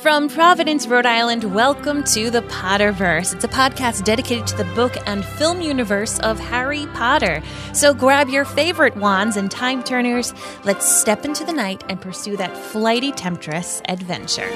From Providence, Rhode Island, welcome to the Potterverse. It's a podcast dedicated to the book and film universe of Harry Potter. So grab your favorite wands and time turners. Let's step into the night and pursue that flighty temptress adventure.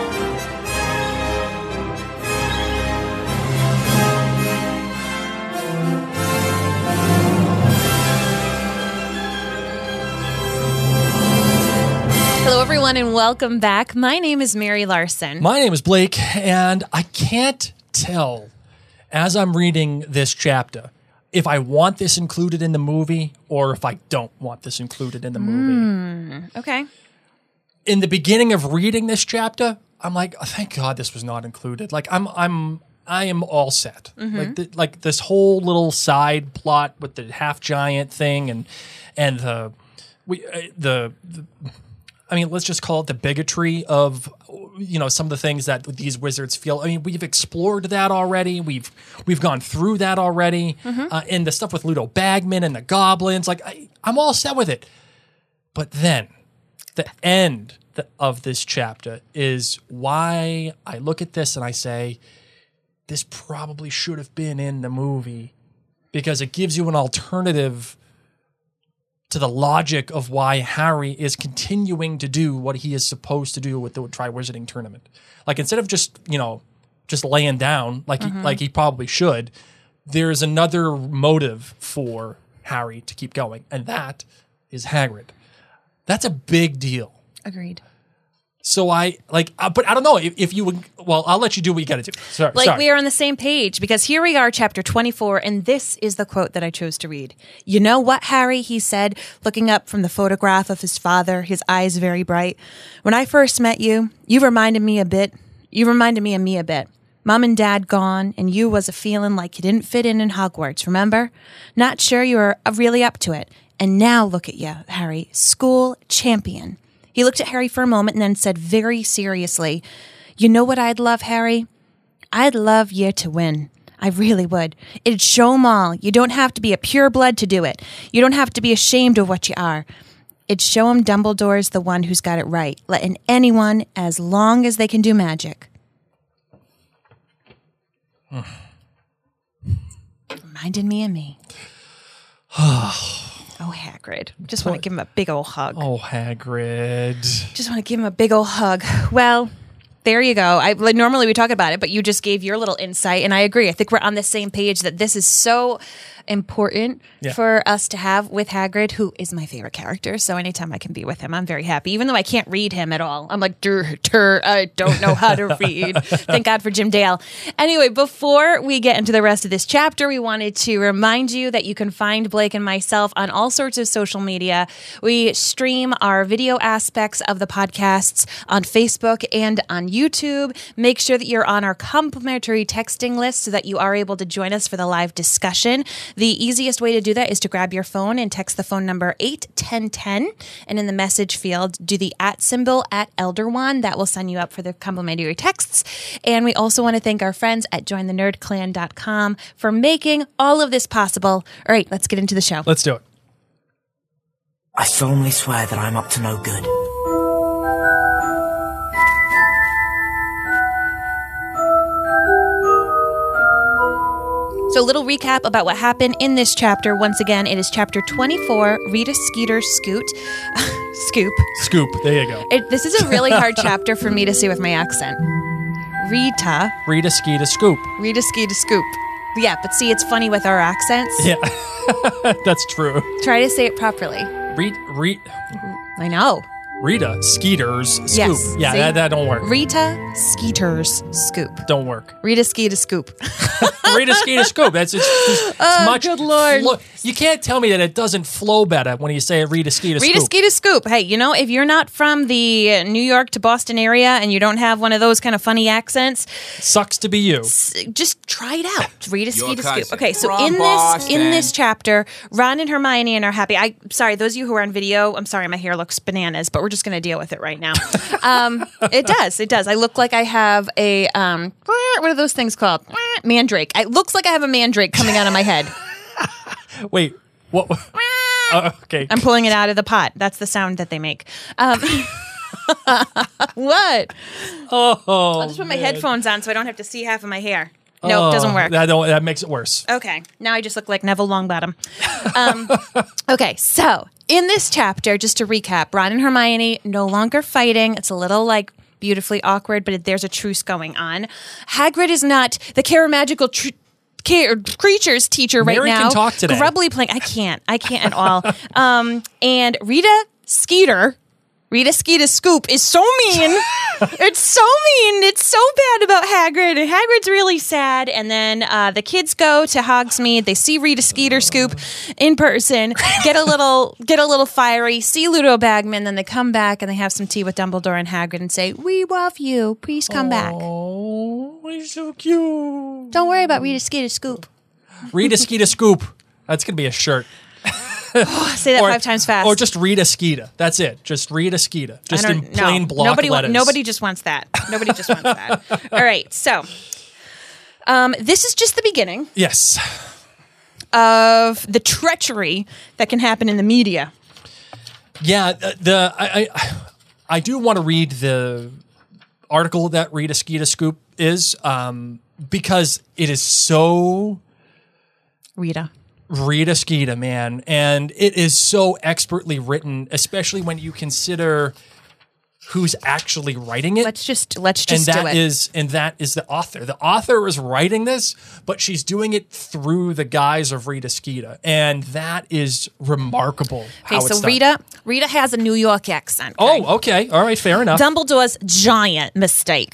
Hello, everyone, and welcome back. My name is Mary Larson. My name is Blake, and I can't tell, as I'm reading this chapter, if I want this included in the movie or if I don't want this included in the movie. Okay. In the beginning of reading this chapter, I'm like, oh, thank God this was not included. Like, I am all set. Like this whole little side plot with the half giant thing and I mean, let's just call it the bigotry of, you know, some of the things that these wizards feel. I mean, we've explored that already. We've gone through that already. And the stuff with Ludo Bagman and the goblins, like, I'm all set with it. But then the end of this chapter is why I look at this and I say, this probably should have been in the movie, because it gives you an alternative to the logic of why Harry is continuing to do what he is supposed to do with the Triwizarding Tournament. Like, instead of just laying down like he probably should, there's another motive for Harry to keep going, and that is Hagrid. That's a big deal. Agreed. So but I don't know if you would. Well, I'll let you do what you got to do. Sorry. We are on the same page, because here we are, chapter 24, and this is the quote that I chose to read. "You know what, Harry," he said, looking up from the photograph of his father, his eyes very bright. "When I first met you, you reminded me of me a bit. Mom and Dad gone, and you was a feeling like you didn't fit in Hogwarts, remember? Not sure you were really up to it. And now look at you, Harry, school champion." He looked at Harry for a moment and then said very seriously, "You know what I'd love, Harry? I'd love you to win. I really would. It'd show 'em all. You don't have to be a pureblood to do it. You don't have to be ashamed of what you are. It'd show 'em Dumbledore's the one who's got it right, letting anyone as long as they can do magic." Reminded me of me. Oh, Hagrid. Just want to give him a big old hug. Oh, Hagrid. Just want to give him a big old hug. Well, there you go. Normally we talk about it, but you just gave your little insight, and I agree. I think we're on the same page that this is so important for us to have with Hagrid, who is my favorite character. So anytime I can be with him, I'm very happy. Even though I can't read him at all. I'm like, I don't know how to read. Thank God for Jim Dale. Anyway, before we get into the rest of this chapter, we wanted to remind you that you can find Blake and myself on all sorts of social media. We stream our video aspects of the podcasts on Facebook and on YouTube. Make sure that you're on our complimentary texting list so that you are able to join us for the live discussion. The easiest way to do that is to grab your phone and text the phone number 81010, and in the message field, do the @ @ElderWand. That will sign you up for the complimentary texts. And we also want to thank our friends at jointhenerdclan.com for making all of this possible. All right, let's get into the show. Let's do it. I solemnly swear that I'm up to no good. So a little recap about what happened in this chapter. Once again, it is chapter 24, Rita Skeeter Scoop. Scoop. There you go. This is a really hard chapter for me to say with my accent. Rita Skeeter Scoop. Rita Skeeter Scoop. Yeah, but see, it's funny with our accents. Yeah, that's true. Try to say it properly. I know. Rita Skeeter's Scoop. Yes, yeah, that don't work. Rita Skeeter's Scoop. Don't work. Rita Skeeter Scoop. Rita Skeeter Scoop. It's much. Good Lord. You can't tell me that it doesn't flow better when you say Rita Skeeter Scoop. Rita Skeeter Scoop. Hey, you know, if you're not from the New York to Boston area and you don't have one of those kind of funny accents, sucks to be you. Just try it out. Rita Skeeter cousin. Scoop. Okay, so From in this chapter, Ron and Hermione are happy. Sorry, those of you who are on video, I'm sorry, my hair looks bananas, but we're just going to deal with it right now. It does. I look like I have a what are those things called? Mandrake. It looks like I have a mandrake coming out of my head. Wait, what? Okay. I'm pulling it out of the pot. That's the sound that they make. What? Oh, I'll just put my headphones on so I don't have to see half of my hair. No, it doesn't work. That makes it worse. Okay, now I just look like Neville Longbottom. Okay, so in this chapter, just to recap, Ron and Hermione no longer fighting. It's a little like beautifully awkward, but there's a truce going on. Hagrid is not the Magical creatures teacher right Mary now. can talk today. Grubbly playing. I can't at all. And Rita Skeeter Scoop is so mean. It's so mean. It's so bad about Hagrid. And Hagrid's really sad. And then the kids go to Hogsmeade. They see Rita Skeeter Scoop in person, get a little fiery, see Ludo Bagman. Then they come back and they have some tea with Dumbledore and Hagrid and say, "We love you. Please come back." Oh, he's so cute. Don't worry about Rita Skeeter Scoop. Rita Skeeter Scoop. That's going to be a shirt. Say that 5 times fast. Or just Rita Skeeter. That's it. Just Rita Skeeter. Just in plain block letters. Nobody just wants that. Nobody just wants that. All right. So this is just the beginning. Yes. Of the treachery that can happen in the media. Yeah. I do want to read the article that Rita Skeeter Scoop is because it is so... Rita Skeeter, man. And it is so expertly written, especially when you consider who's actually writing it. Let's just do it. And that is the author. The author is writing this, but she's doing it through the guise of Rita Skeeter. And that is remarkable. Okay, so Rita has a New York accent. Okay? Oh, okay. All right, fair enough. Dumbledore's giant mistake.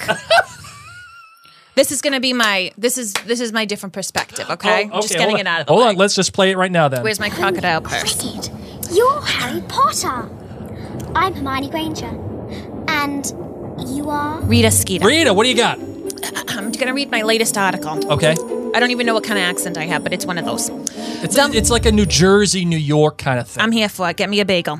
This is going to be my my different perspective, okay? Okay, just getting it out of the way. Hold on, let's just play it right now then. Where's my crocodile purse? Cricket, you're Harry Potter. I'm Hermione Granger. And you are? Rita Skeeter. Rita, what do you got? I'm going to read my latest article. Okay. I don't even know what kind of accent I have, but it's one of those. It's like a New Jersey, New York kind of thing. I'm here for it. Get me a bagel.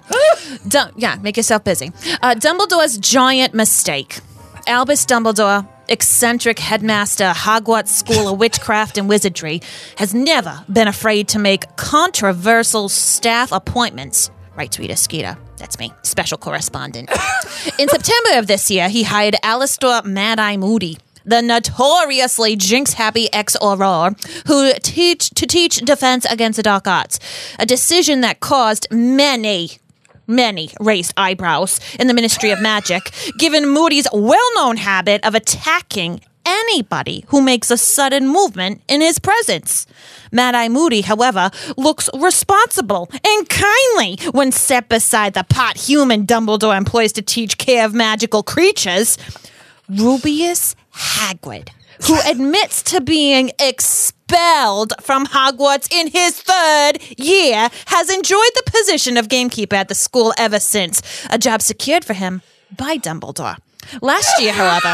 Make yourself busy. Dumbledore's giant mistake. Albus Dumbledore, eccentric headmaster, Hogwarts School of Witchcraft and Wizardry, has never been afraid to make controversial staff appointments, writes Rita Skeeter. That's me, special correspondent. In September of this year, he hired Alastor Mad-Eye Moody, the notoriously jinx-happy ex-Auror, who teach defense against the dark arts, a decision that caused many raised eyebrows in the Ministry of Magic, given Moody's well-known habit of attacking anybody who makes a sudden movement in his presence. Mad-Eye Moody, however, looks responsible and kindly when set beside the pot human Dumbledore employs to teach care of magical creatures, Rubeus Hagrid, who admits to being expelled from Hogwarts in his 3rd year, has enjoyed the position of gamekeeper at the school ever since, a job secured for him by Dumbledore. Last year, however,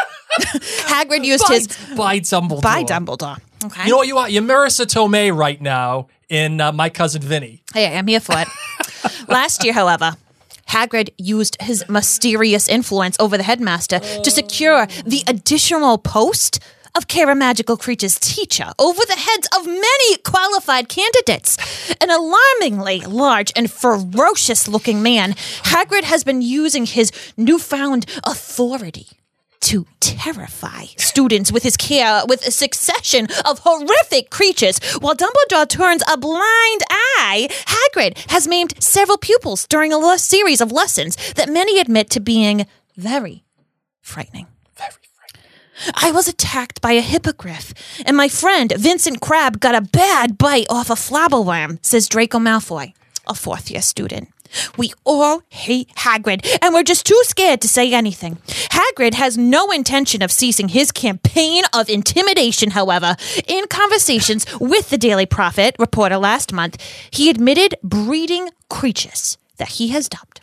Hagrid used by Dumbledore. By Dumbledore. Okay. You know what you are? You're Marissa Tomei right now in My Cousin Vinny. Hey, I'm here for it. Last year, however, Hagrid used his mysterious influence over the headmaster to secure the additional post of Care of Magical Creatures teacher over the heads of many qualified candidates. An alarmingly large and ferocious-looking man, Hagrid has been using his newfound authority to terrify students with his care with a succession of horrific creatures. While Dumbledore turns a blind eye, Hagrid has maimed several pupils during a series of lessons that many admit to being very frightening. Very frightening. I was attacked by a hippogriff, and my friend Vincent Crabbe got a bad bite off a flabberworm, says Draco Malfoy, a 4th-year student. We all hate Hagrid, and we're just too scared to say anything. Hagrid has no intention of ceasing his campaign of intimidation, however. In conversations with the Daily Prophet reporter last month, he admitted breeding creatures that he has dubbed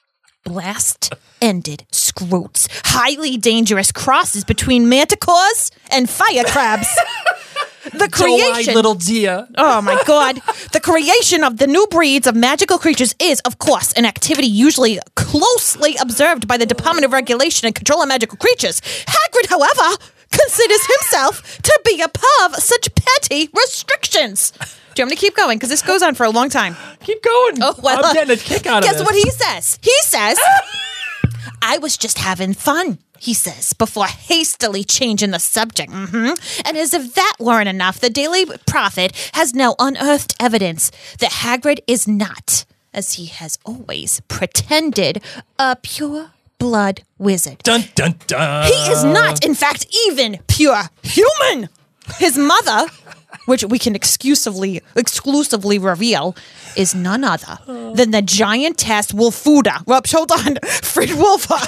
blast-ended scroots, highly dangerous crosses between manticores and fire crabs. The creation, little dear. Oh my God! The creation of the new breeds of magical creatures is, of course, an activity usually closely observed by the Department of Regulation and Control of Magical Creatures. Hagrid, however, considers himself to be above such petty restrictions. Do you want me to keep going? Because this goes on for a long time. Keep going. Oh, well, I'm getting a kick out of this. Guess what he says? He says, I was just having fun, he says, before hastily changing the subject. And as if that weren't enough, the Daily Prophet has now unearthed evidence that Hagrid is not, as he has always pretended, a pure blood wizard. Dun, dun, dun. He is not, in fact, even pure human. His mother, which we can exclusively reveal, is none other than the giantess Wolfuda. Whoops, hold on. Fridwulfa.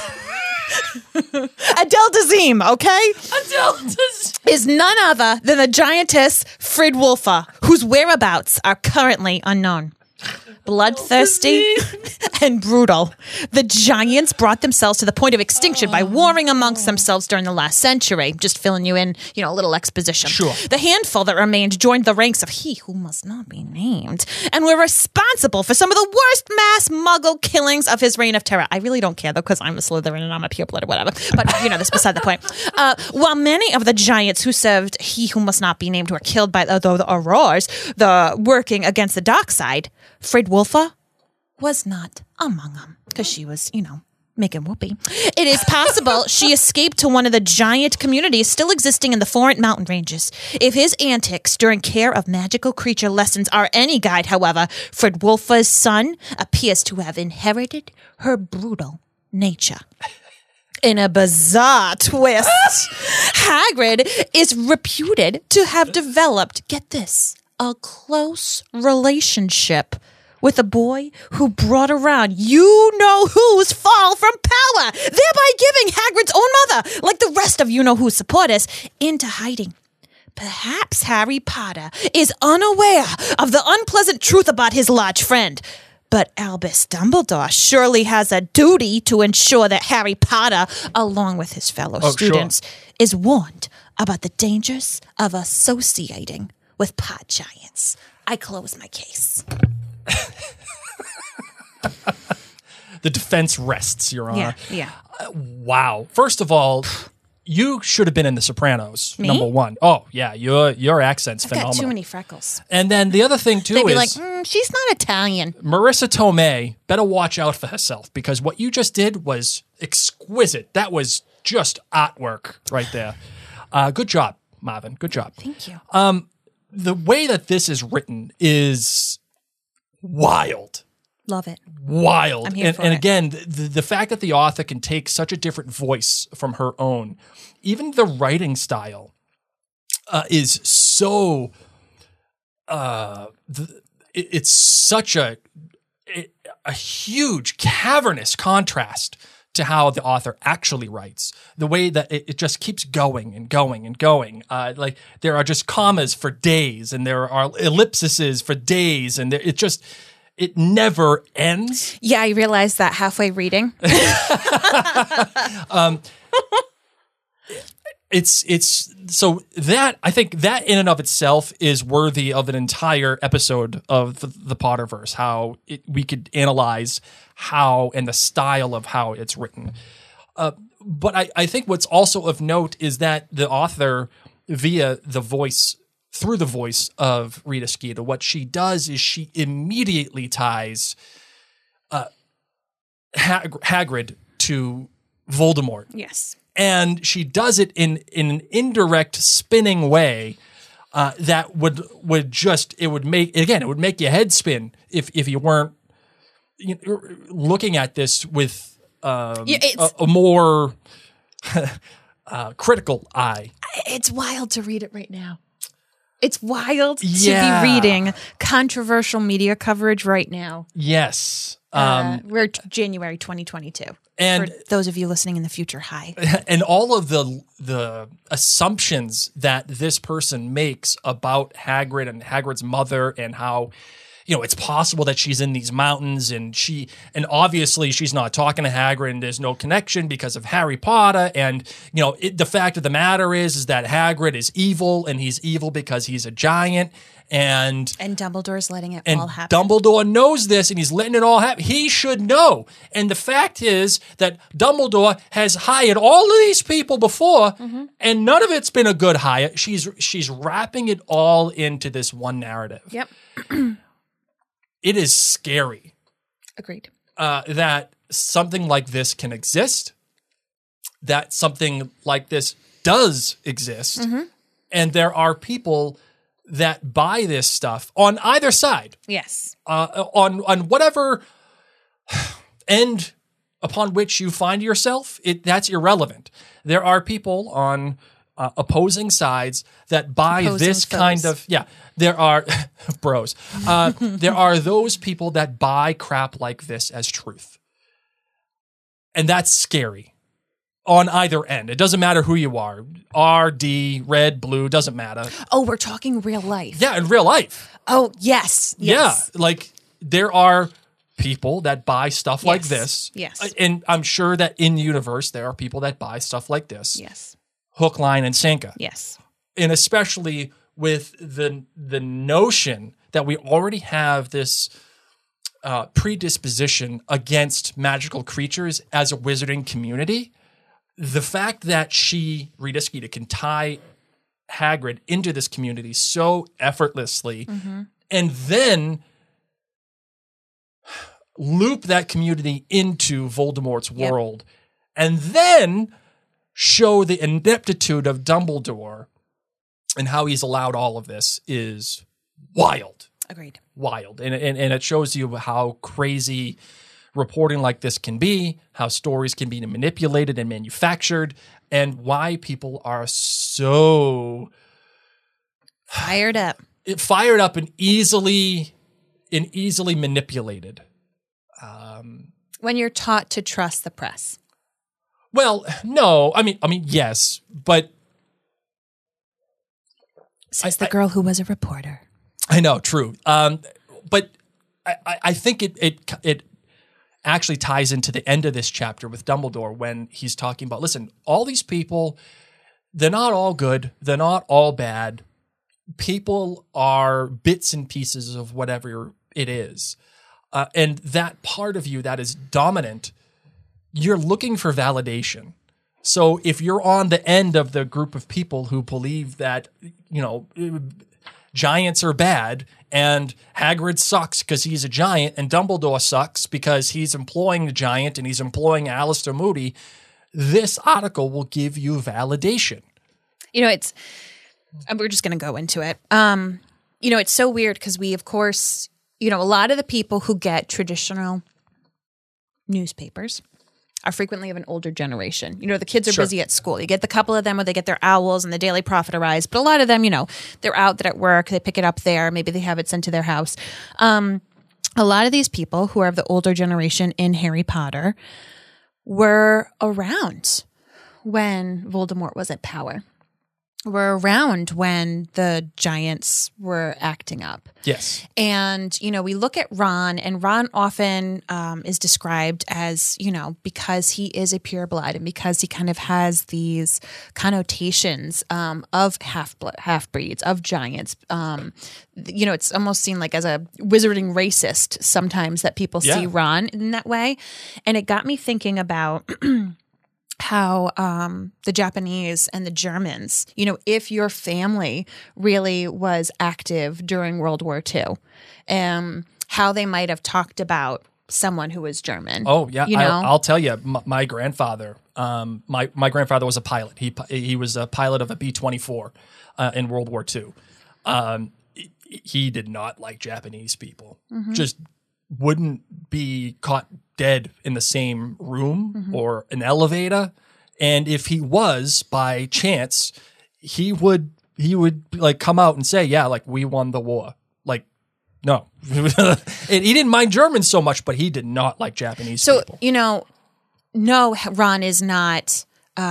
Adele Dazeem, okay? Adele Dazeem. Is none other than the giantess Fridwulfa, whose whereabouts are currently unknown. Bloodthirsty and brutal, the giants brought themselves to the point of extinction by warring amongst themselves during the last century. Just filling you in, a little exposition. Sure. The handful that remained joined the ranks of he who must not be named and were responsible for some of the worst mass muggle killings of his reign of terror. I really don't care, though, because I'm a Slytherin and I'm a pure-blooded whatever. But, that's beside the point. While many of the giants who served he who must not be named were killed by the Aurors, working against the dark side, Fridwulfa was not among them because she was, making whoopee. It is possible she escaped to one of the giant communities still existing in the Florent mountain ranges. If his antics during care of magical creature lessons are any guide, however, Fridwulfa's son appears to have inherited her brutal nature. In a bizarre twist, Hagrid is reputed to have developed, get this, a close relationship with a boy who brought around you-know-who's fall from power, thereby giving Hagrid's own mother, like the rest of you-know-who's supporters, into hiding. Perhaps Harry Potter is unaware of the unpleasant truth about his large friend, but Albus Dumbledore surely has a duty to ensure that Harry Potter, along with his fellow students, is warned about the dangers of associating with pod giants. I close my case. The defense rests, Your Honor. Yeah. Wow. First of all, you should have been in The Sopranos. Me? Number one. Oh yeah, your accent's phenomenal. Got too many freckles. And then the other thing too They'd be is like, she's not Italian. Marissa Tomei better watch out for herself because what you just did was exquisite. That was just artwork right there. Good job, Marvin. Good job. Thank you. The way that this is written is wild. Love it. Wild. I'm here for and it. again, the fact that the author can take such a different voice from her own, even the writing style is so, it's such a huge cavernous contrast to how the author actually writes. The way that it just keeps going and going and going. Like there are just commas for days and there are ellipses for days and it never ends. Yeah, I realized that halfway reading. It's so that I think that in and of itself is worthy of an entire episode of the Potterverse. How we could analyze how and the style of how it's written. But I think what's also of note is that the author, via the voice, through the voice of Rita Skeeter, what she does is she immediately ties Hagrid to Voldemort. Yes. And she does it in an indirect, spinning way that would make your head spin if you weren't looking at this with a more critical eye. It's wild to read it right now. It's wild Yeah. to be reading controversial media coverage right now. Yes. We're January 2022. And for those of you listening in the future, hi. and all of the assumptions that this person makes about Hagrid and Hagrid's mother and how it's possible that she's in these mountains and obviously she's not talking to Hagrid and there's no connection because of Harry Potter and the fact of the matter is that Hagrid is evil and he's evil because he's a giant and Dumbledore's letting it and all happen. Dumbledore knows this and he's letting it all happen. He should know. And the fact is that Dumbledore has hired all of these people before and none of it's been a good hire. She's wrapping it all into this one narrative. Yep. It is scary Agreed. that something like this can exist, that something like this does exist, and there are people that buy this stuff on either side, Yes. on whatever end upon which you find yourself. That's irrelevant. There are people on opposing sides that buy Opposing this foes. kind of there are bros. There are those people that buy crap like this as truth, and that's scary. On either end, it doesn't matter who you are. R, D, red, blue, doesn't matter. Oh, we're talking real life. Yeah, in real life. Oh, yes. Yes. Yeah, like there are people that buy stuff like this. Yes. And I'm sure that in the universe there are people that buy stuff like this. Yes. Hook, line, and sinker. Yes. And especially with the notion that we already have this predisposition against magical creatures as a wizarding community. The fact that Rita Skeeter, can tie Hagrid into this community so effortlessly and then loop that community into Voldemort's world and then show the ineptitude of Dumbledore and how he's allowed all of this is wild. Agreed. Wild. And it shows you how crazy reporting like this can be, how stories can be manipulated and manufactured, and why people are so Fired up. and easily manipulated. When you're taught to trust the press. Well, no, I mean, yes, but Says the girl who was a reporter. I know, true. But I think it actually ties into the end of this chapter with Dumbledore when he's talking about, listen, all these people, they're not all good. They're not all bad. People are bits and pieces of whatever it is. And that part of you that is dominant, you're looking for validation. So if you're on the end of the group of people who believe that, giants are bad and Hagrid sucks because he's a giant and Dumbledore sucks because he's employing the giant and he's employing Alistair Moody, this article will give you validation. We're just going to go into it. It's so weird because we, of course, a lot of the people who get traditional newspapers are frequently of an older generation. The kids are busy at school. You get the couple of them where they get their Owls and the Daily Prophet Arise, but a lot of them, they're out, they're at work, they pick it up there, maybe they have it sent to their house. A lot of these people who are of the older generation in Harry Potter were around when Voldemort was at power. Were around when the giants were acting up. Yes. And, we look at Ron, and Ron often is described as, because he is a pureblood and because he kind of has these connotations of half-breeds, of giants. It's almost seen like as a wizarding racist sometimes that people see Ron in that way. And it got me thinking about how the Japanese and the Germans, if your family really was active during World War II, how they might have talked about someone who was German. Oh, yeah. I'll tell you, my grandfather, my grandfather was a pilot. He was a pilot of a B-24 in World War II. He did not like Japanese people. Just wouldn't be caught dead in the same room or an elevator. And if he was by chance, he would like come out and say, yeah, like we won the war. Like, no. And he didn't mind Germans so much, but he did not like Japanese people. No, Ron is not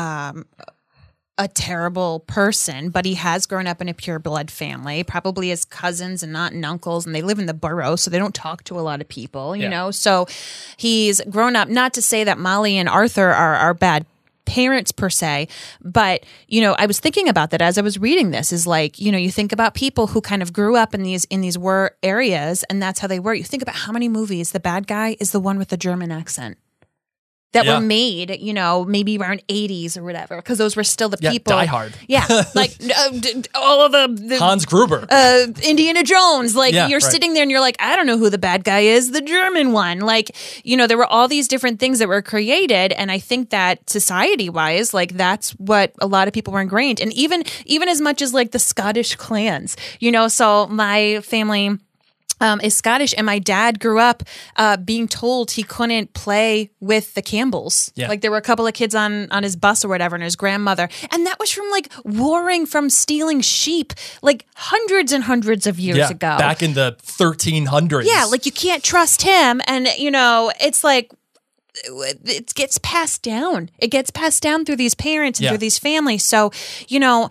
a terrible person, but he has grown up in a pureblood family, probably his cousins and aunt and uncles, and they live in the borough, so they don't talk to a lot of people, you know? So he's grown up, not to say that Molly and Arthur are bad parents per se, but, I was thinking about that as I was reading this, is like, you think about people who kind of grew up in these war areas, and that's how they were. You think about how many movies the bad guy is the one with the German accent. that were made, you know, maybe around 80s or whatever, because those were still the people. Die Hard. Yeah, like all of the Hans Gruber. Indiana Jones. Like, Yeah, you're right. sitting there and you're like, I don't know who the bad guy is, the German one. Like, you know, there were all these different things that were created, and I think that society-wise, like, that's what a lot of people were ingrained. And even as much as like the Scottish clans, you know, so my family is Scottish, and my dad grew up being told he couldn't play with the Campbells. Yeah. Like, there were a couple of kids on his bus or whatever, and his grandmother, and that was from like warring from stealing sheep, like hundreds and hundreds of years ago. Back in the 1300s. Yeah, like, you can't trust him, and you know, it's like, it gets passed down. It gets passed down through these parents and through these families. So, you know,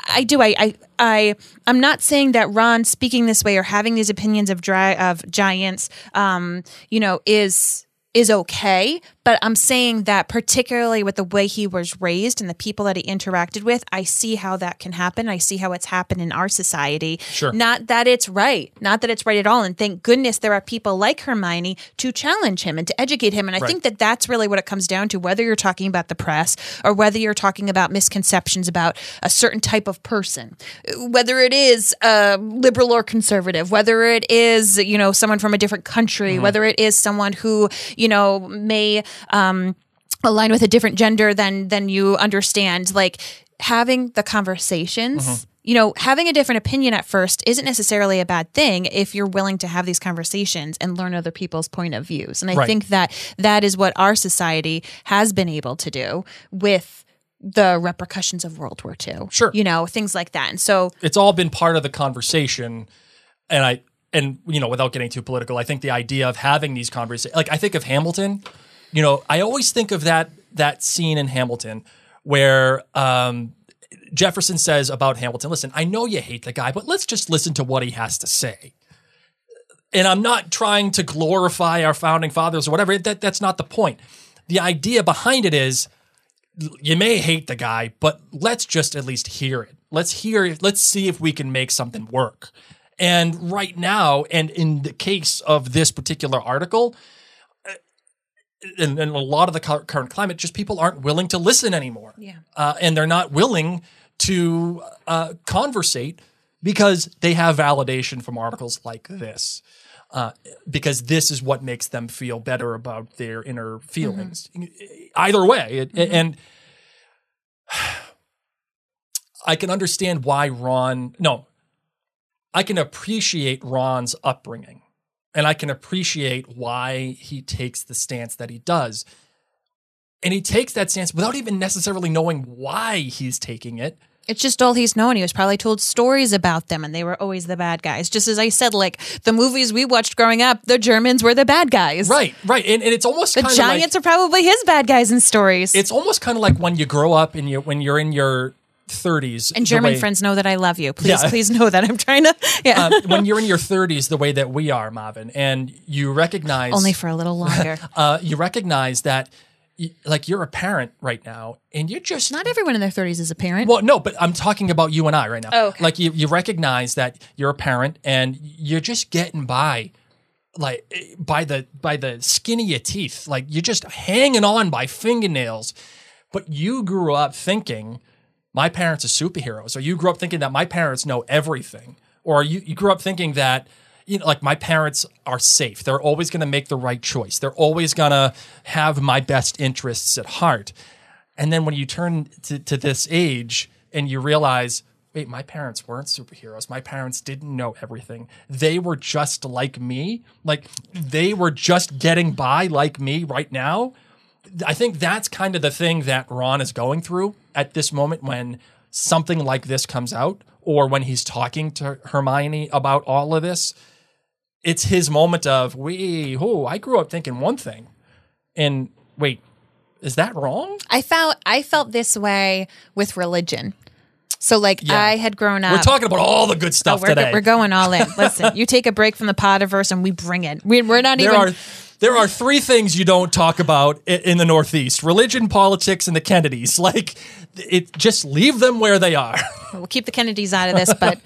I'm not saying that Ron speaking this way or having these opinions of giants, you know, is okay. But I'm saying that particularly with the way he was raised and the people that he interacted with, I see how that can happen. I see how it's happened in our society. Sure. Not that it's right. Not that it's right at all. And thank goodness there are people like Hermione to challenge him and to educate him. And I think that that's really what it comes down to, whether you're talking about the press or whether you're talking about misconceptions about a certain type of person, whether it is liberal or conservative, whether it is, you know, someone from a different country, whether it is someone who, you know, may align with a different gender than you understand. Like, having the conversations, you know, having a different opinion at first isn't necessarily a bad thing if you're willing to have these conversations and learn other people's point of views. And I think that is what our society has been able to do with the repercussions of World War II. Sure. You know, things like that. And so it's all been part of the conversation. And you know, without getting too political, I think the idea of having these conversations, like, I think of Hamilton. You know, I always think of that scene in Hamilton where Jefferson says about Hamilton, listen, I know you hate the guy, but let's just listen to what he has to say. And I'm not trying to glorify our founding fathers or whatever. That's not the point. The idea behind it is, you may hate the guy, but let's just at least hear it. Let's see if we can make something work. And right now, and in the case of this particular article, and a lot of the current climate, just people aren't willing to listen anymore. Yeah. And they're not willing to conversate because they have validation from articles like this. Because this is what makes them feel better about their inner feelings. Either way. And I can understand why I can appreciate Ron's upbringing. And I can appreciate why he takes the stance that he does. And he takes that stance without even necessarily knowing why he's taking it. It's just all he's known. He was probably told stories about them, and they were always the bad guys. Just as I said, like, the movies we watched growing up, the Germans were the bad guys. Right. And it's almost kind the of Giants are probably his bad guys in stories. It's almost kind of like when you grow up and when you're in your 30s. And German friends know that I love you. Please know that. I'm trying to, when you're in your 30s, the way that we are, Marvin, and you recognize... Only for a little longer. You recognize that, like, you're a parent right now, and you just... Not everyone in their 30s is a parent. Well, no, but I'm talking about you and I right now. Oh, okay. Like, you recognize that you're a parent, and you're just getting by, like, by the skin of your teeth. Like, you're just hanging on by fingernails. But you grew up thinking... my parents are superheroes, or you grew up thinking that my parents know everything, or you grew up thinking that, you know, like, my parents are safe. They're always going to make the right choice. They're always going to have my best interests at heart. And then when you turn to this age and you realize, wait, my parents weren't superheroes. My parents didn't know everything. They were just like me. Like, they were just getting by like me right now. I think that's kind of the thing that Ron is going through at this moment when something like this comes out, or when he's talking to Hermione about all of this. It's his moment of, I grew up thinking one thing, and wait, is that wrong? I felt this way with religion. So, like, I had grown up. We're talking about all the good stuff today. We're going all in. Listen, you take a break from the Podiverse and we bring it. We're not even... There are three things you don't talk about in the Northeast: religion, politics, and the Kennedys. Like, just leave them where they are. We'll keep the Kennedys out of this, but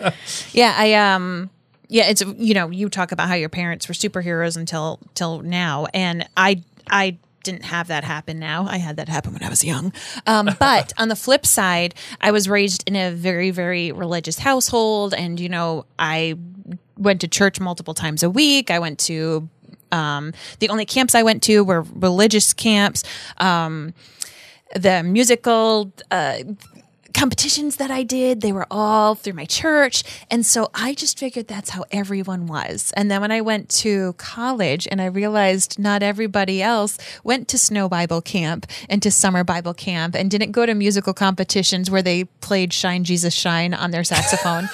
it's, you know, you talk about how your parents were superheroes until now, and I didn't have that happen now. I had that happen when I was young. But on the flip side, I was raised in a very, very religious household. And, I went to church multiple times a week. I went to, the only camps I went to were religious camps. The musical competitions that I did, they were all through my church. And so I just figured that's how everyone was. And then when I went to college and I realized not everybody else went to snow Bible camp and to summer Bible camp and didn't go to musical competitions where they played Shine Jesus Shine on their saxophone.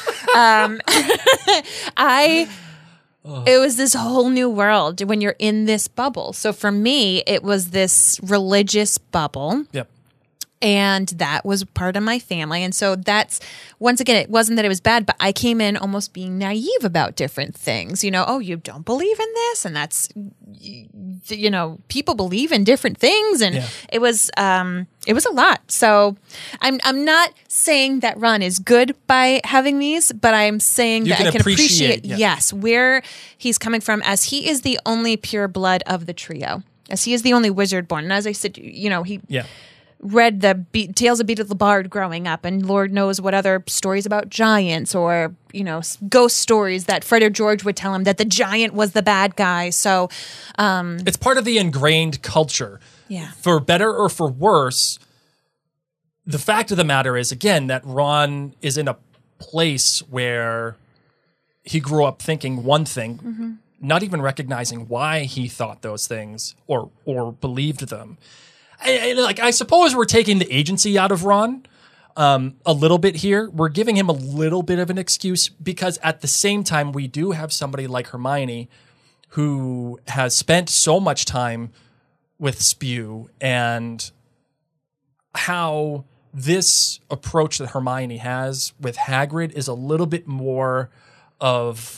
It was this whole new world when you're in this bubble. So for me, it was this religious bubble. Yep. And that was part of my family. And so that's, once again, it wasn't that it was bad, but I came in almost being naive about different things. Oh, you don't believe in this? And that's, people believe in different things. And it was a lot. So I'm not saying that Ron is good by having these, but I'm saying that I can appreciate yes, where he's coming from, as he is the only pure blood of the trio, as he is the only wizard born. And as I said, he read the Tales of Beedle the Bard growing up, and Lord knows what other stories about giants or, ghost stories that Fred or George would tell him that the giant was the bad guy. So it's part of the ingrained culture. Yeah. For better or for worse, the fact of the matter is, again, that Ron is in a place where he grew up thinking one thing, not even recognizing why he thought those things or believed them. I suppose we're taking the agency out of Ron a little bit here. We're giving him a little bit of an excuse because at the same time, we do have somebody like Hermione who has spent so much time with Spew, and how this approach that Hermione has with Hagrid is a little bit more of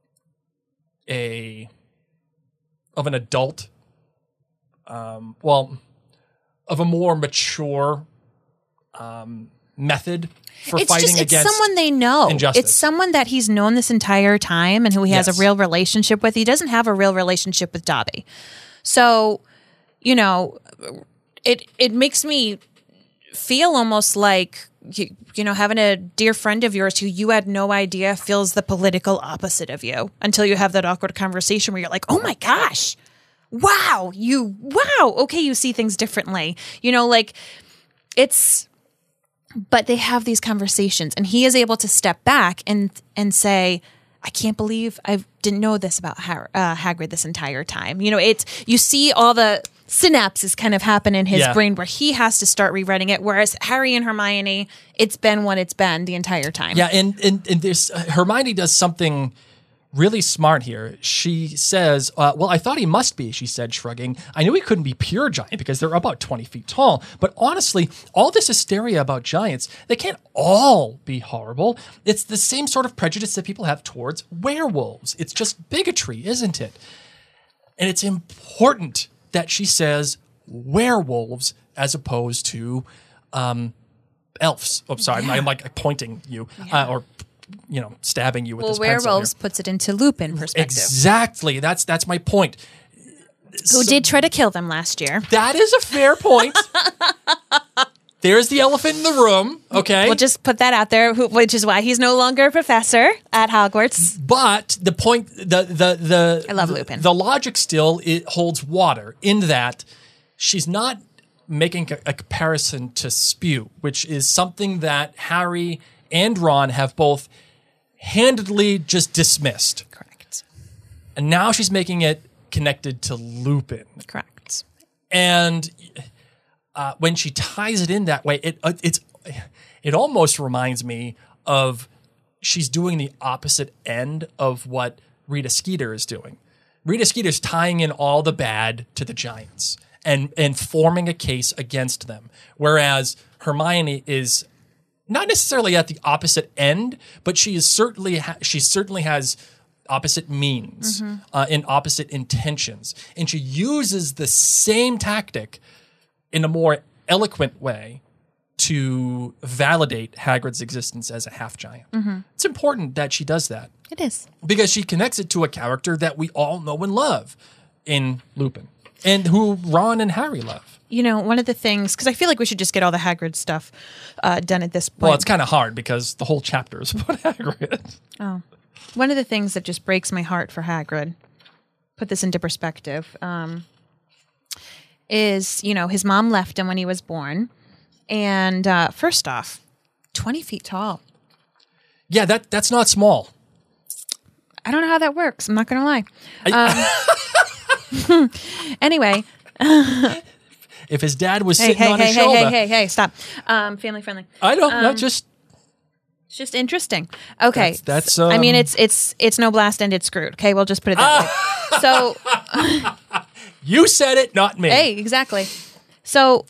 an adult, of a more mature method for fighting against it's someone they know. Injustice. It's someone that he's known this entire time and who he has a real relationship with. He doesn't have a real relationship with Dobby. So, it makes me feel almost like, having a dear friend of yours who you had no idea feels the political opposite of you until you have that awkward conversation where you're like, oh my gosh, wow, okay, you see things differently. But they have these conversations, and he is able to step back and say, I can't believe I didn't know this about Hagrid this entire time. You see all the synapses kind of happen in his brain where he has to start rewriting it, whereas Harry and Hermione, it's been what it's been the entire time. Yeah, and this Hermione does something really smart here. She says, well, I thought he must be, she said, shrugging. I knew he couldn't be pure giant because they're about 20 feet tall. But honestly, all this hysteria about giants, they can't all be horrible. It's the same sort of prejudice that people have towards werewolves. It's just bigotry, isn't it? And it's important that she says werewolves as opposed to elves. Oh, sorry, I'm like pointing you or stabbing you with this pencil. Werewolves here. puts it into Lupin perspective. Exactly. That's my point. Who did try to kill them last year. That is a fair point. There's the elephant in the room. Okay. We'll just put that out there, which is why he's no longer a professor at Hogwarts. But the point, I love Lupin. The logic still, it holds water in that she's not making a comparison to Spew, which is something that Harry and Ron have both handedly just dismissed. Correct. And now she's making it connected to Lupin. Correct. And when she ties it in that way, it almost reminds me of she's doing the opposite end of what Rita Skeeter is doing. Rita Skeeter's tying in all the bad to the giants and forming a case against them, whereas Hermione is not necessarily at the opposite end, but she certainly has opposite means and opposite intentions. And she uses the same tactic in a more eloquent way to validate Hagrid's existence as a half-giant. It's important that she does that. It is. Because she connects it to a character that we all know and love in Lupin. and who Ron and Harry love. You know, one of the things, because I feel like we should just get all the Hagrid stuff done at this point. Well, it's kind of hard because the whole chapter is about Hagrid. Oh. One of the things that just breaks my heart for Hagrid, put this into perspective, is, you know, his mom left him when he was born. And first off, 20 feet tall. Yeah, that's not small. I don't know how that works. I'm not going to lie. Anyway. If his dad was sitting on his shoulder. Hey, stop. Family friendly. I don't know. It's just interesting. Okay. That's I mean, it's no blast ended screwed. Okay, we'll just put it that way. So. You said it, not me. Hey, exactly. So,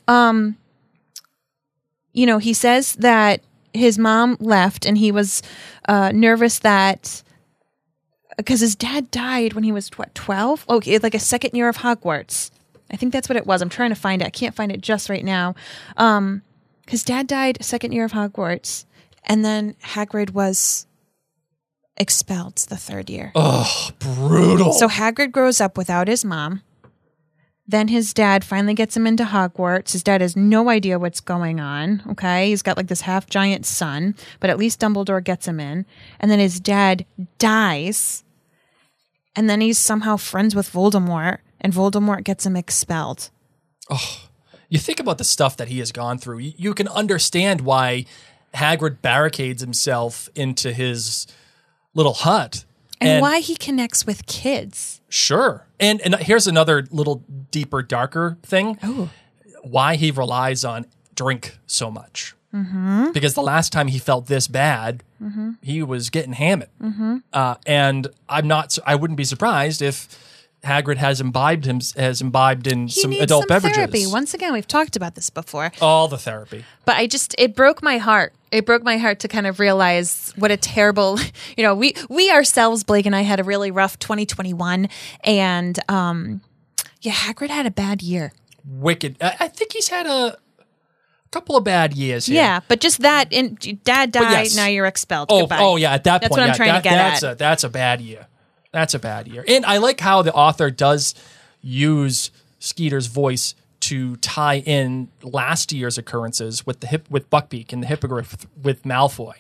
you know, he says that his mom left and he was nervous that because his dad died when he was, 12? Oh, like a second year of Hogwarts. I think that's what it was. I'm trying to find it. I can't find it just right now. His dad died second year of Hogwarts, and then Hagrid was expelled the third year. Oh, brutal. So Hagrid grows up without his mom. Then his dad finally gets him into Hogwarts. His dad has no idea what's going on, okay? He's got like this half-giant son, but at least Dumbledore gets him in. And then his dad dies, and then he's somehow friends with Voldemort, and Voldemort gets him expelled. Oh, you think about the stuff that he has gone through. You can understand why Hagrid barricades himself into his little hut. And why he connects with kids. Sure. And here's another little deeper, darker thing. Oh. Why he relies on drink so much. Mm-hmm. Because the last time he felt this bad, he was getting hammered. Mm-hmm. And I wouldn't be surprised if Hagrid has imbibed in some adult beverages. Therapy. Once again, we've talked about this before. All the therapy. But it broke my heart. It broke my heart to kind of realize what a terrible, you know, we ourselves, Blake and I, had a really rough 2021. And Hagrid had a bad year. Wicked. I think he's had a couple of bad years here. Yeah, but just that, and dad died, yes. Now you're expelled. Oh, Goodbye. oh yeah, at that That's point. what I'm trying to get at. That's a bad year. That's a bad year. And I like how the author does use Skeeter's voice to tie in last year's occurrences with with Buckbeak and the Hippogriff with Malfoy.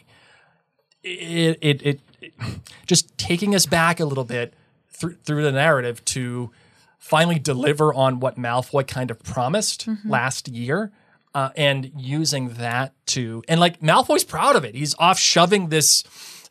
It just taking us back a little bit through the narrative to finally deliver on what Malfoy kind of promised last year, and using that and like Malfoy's proud of it. He's off shoving this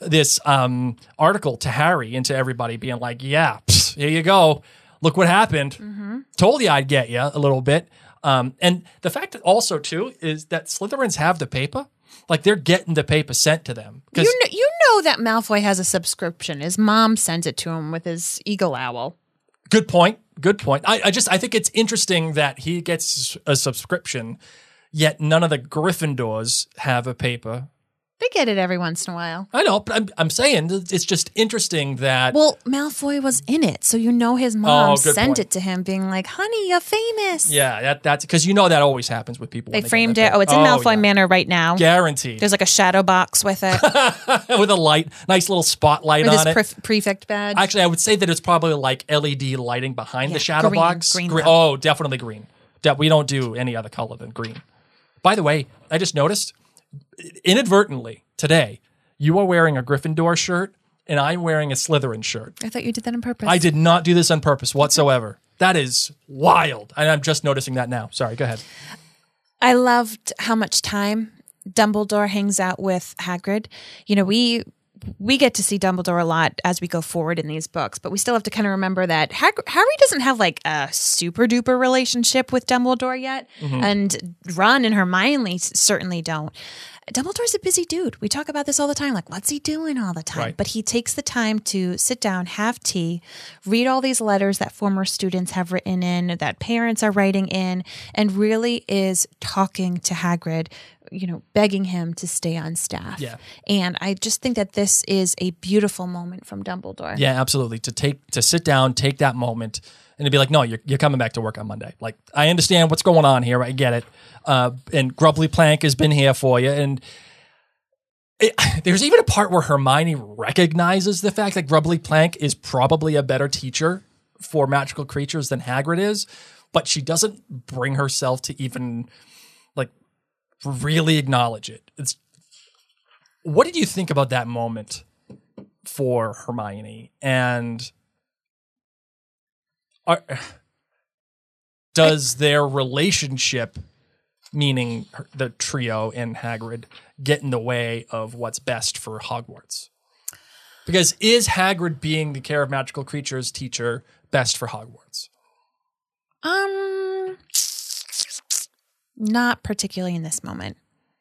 article to Harry and to everybody, being like, yeah, here you go. Look what happened. Told you I'd get you a little bit. And the fact that also, too, is that Slytherins have the paper. Like, they're getting the paper sent to them. You know that Malfoy has a subscription. His mom sends it to him with his Eagle Owl. Good point. I think it's interesting that he gets a subscription, yet none of the Gryffindors have a paper. They get it every once in a while. I know, but I'm saying it's just interesting that... Well, Malfoy was in it, so you know his mom sent it to him being like, honey, you're famous. Yeah, that's because you know that always happens with people. They framed it. Oh, it's in Malfoy Manor right now. Guaranteed. There's like a shadow box with it. With a light, nice little spotlight with on it. His prefect badge. Actually, I would say that it's probably like LED lighting behind the shadow box. Green. Oh, definitely green. We don't do any other color than green. By the way, I just noticed, inadvertently, today, you are wearing a Gryffindor shirt, and I'm wearing a Slytherin shirt. I thought you did that on purpose. I did not do this on purpose whatsoever. That is wild. And I'm just noticing that now. Sorry, go ahead. I loved how much time Dumbledore hangs out with Hagrid. You know, we get to see Dumbledore a lot as we go forward in these books, but we still have to kind of remember that Harry doesn't have like a super duper relationship with Dumbledore yet. And Ron and Hermione certainly don't. Dumbledore's a busy dude. We talk about this all the time. Like, what's he doing all the time? Right. But he takes the time to sit down, have tea, read all these letters that former students have written in, that parents are writing in, and really is talking to Hagrid, you know, begging him to stay on staff. Yeah. And I just think that this is a beautiful moment from Dumbledore. Yeah, absolutely. To sit down, take that moment, and to be like, no, you're coming back to work on Monday. Like, I understand what's going on here. I get it. And Grubbly Plank has been here for you. And there's even a part where Hermione recognizes the fact that Grubbly Plank is probably a better teacher for magical creatures than Hagrid is, but she doesn't bring herself to even like really acknowledge it. What did you think about that moment for Hermione? And does their relationship, meaning the trio and Hagrid, get in the way of what's best for Hogwarts? Because is Hagrid being the care of magical creatures teacher best for Hogwarts? Not particularly in this moment.